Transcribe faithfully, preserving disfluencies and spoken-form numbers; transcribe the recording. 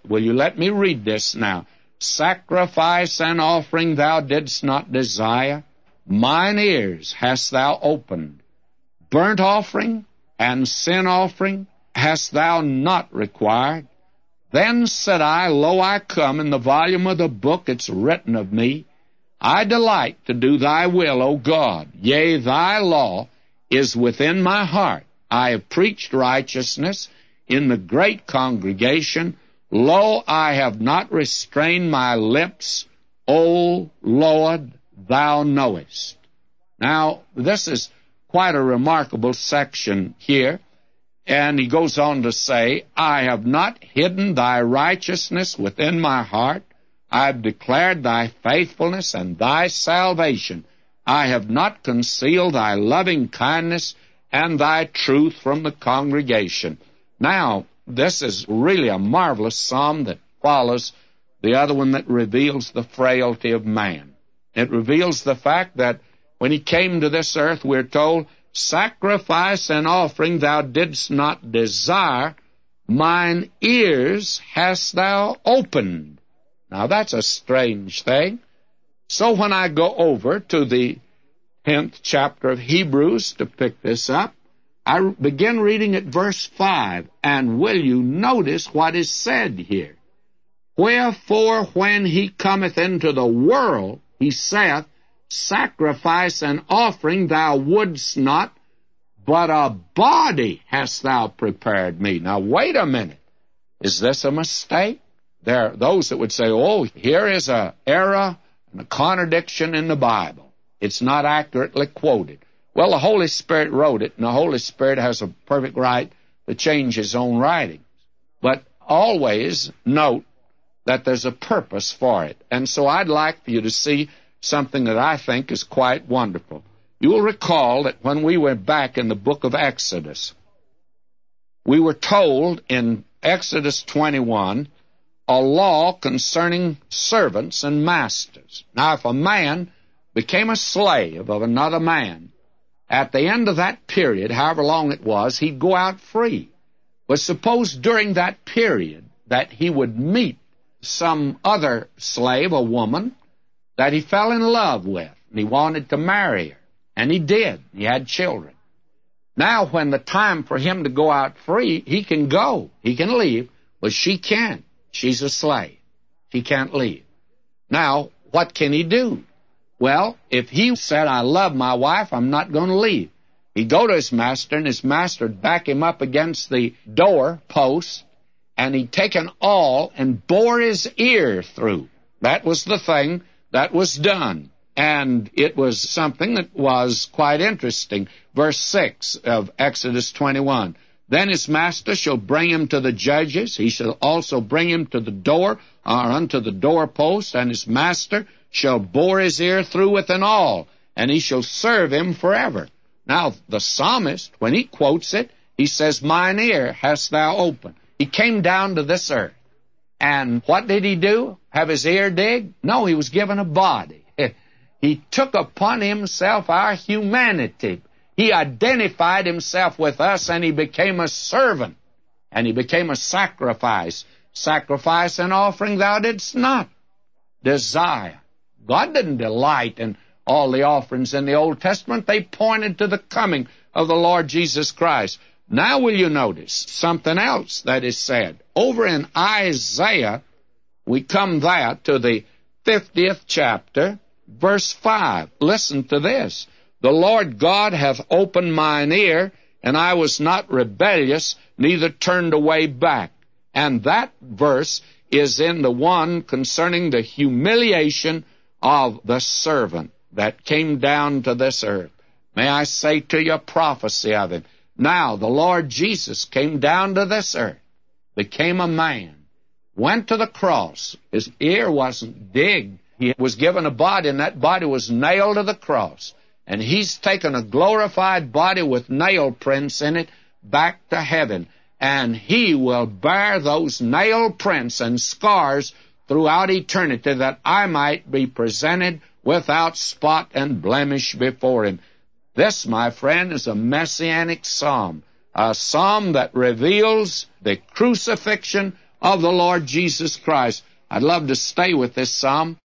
Will you let me read this now? Sacrifice and offering thou didst not desire, mine ears hast thou opened. Burnt offering and sin offering hast thou not required. Then said I, Lo, I come, in the volume of the book it's written of me. I delight to do thy will, O God. Yea, thy law is within my heart. I have preached righteousness in the great congregation. Lo, I have not restrained my lips. O Lord, thou knowest. Now, this is quite a remarkable section here. And he goes on to say, I have not hidden thy righteousness within my heart. I have declared thy faithfulness and thy salvation. I have not concealed thy loving kindness and thy truth from the congregation. Now, this is really a marvelous psalm that follows the other one that reveals the frailty of man. It reveals the fact that when he came to this earth, we're told, sacrifice and offering thou didst not desire, mine ears hast thou opened. Now, that's a strange thing. So when I go over to the tenth chapter of Hebrews to pick this up, I begin reading at verse five, and will you notice what is said here? Wherefore, when he cometh into the world, he saith, sacrifice and offering thou wouldst not, but a body hast thou prepared me. Now, wait a minute. Is this a mistake? There are those that would say, oh, here is an error and a contradiction in the Bible. It's not accurately quoted. Well, the Holy Spirit wrote it, and the Holy Spirit has a perfect right to change his own writings. But always note that there's a purpose for it. And so I'd like for you to see something that I think is quite wonderful. You will recall that when we were back in the book of Exodus, we were told in Exodus twenty-one a law concerning servants and masters. Now, if a man became a slave of another man, at the end of that period, however long it was, he'd go out free. But suppose during that period that he would meet some other slave, a woman, that he fell in love with, and he wanted to marry her. And he did. He had children. Now, when the time for him to go out free, he can go. He can leave, but she can't. She's a slave. She can't leave. Now, what can he do? Well, if he said, I love my wife, I'm not going to leave, he'd go to his master, and his master would back him up against the door post, and he'd take an awl and bore his ear through. That was the thing that was done. And it was something that was quite interesting. Verse six of Exodus twenty-one. Then his master shall bring him to the judges. He shall also bring him to the door, or unto the doorpost, and his master shall bore his ear through with an awl, and he shall serve him forever. Now, the psalmist, when he quotes it, he says, mine ear hast thou opened. He came down to this earth. And what did he do? Have his ear dig? No, he was given a body. He took upon himself our humanity. He identified himself with us, and he became a servant, and he became a sacrifice. Sacrifice and offering thou didst not desire. God didn't delight in all the offerings in the Old Testament. They pointed to the coming of the Lord Jesus Christ. Now will you notice something else that is said? Over in Isaiah, we come there to the fiftieth chapter, verse five. Listen to this. The Lord God hath opened mine ear, and I was not rebellious, neither turned away back. And that verse is in the one concerning the humiliation of the servant that came down to this earth. May I say to you a prophecy of it. Now, the Lord Jesus came down to this earth, became a man, went to the cross. His ear wasn't digged. He was given a body, and that body was nailed to the cross. And he's taken a glorified body with nail prints in it back to heaven. And he will bear those nail prints and scars throughout eternity, that I might be presented without spot and blemish before him. This, my friend, is a messianic psalm, a psalm that reveals the crucifixion of the Lord Jesus Christ. I'd love to stay with this psalm.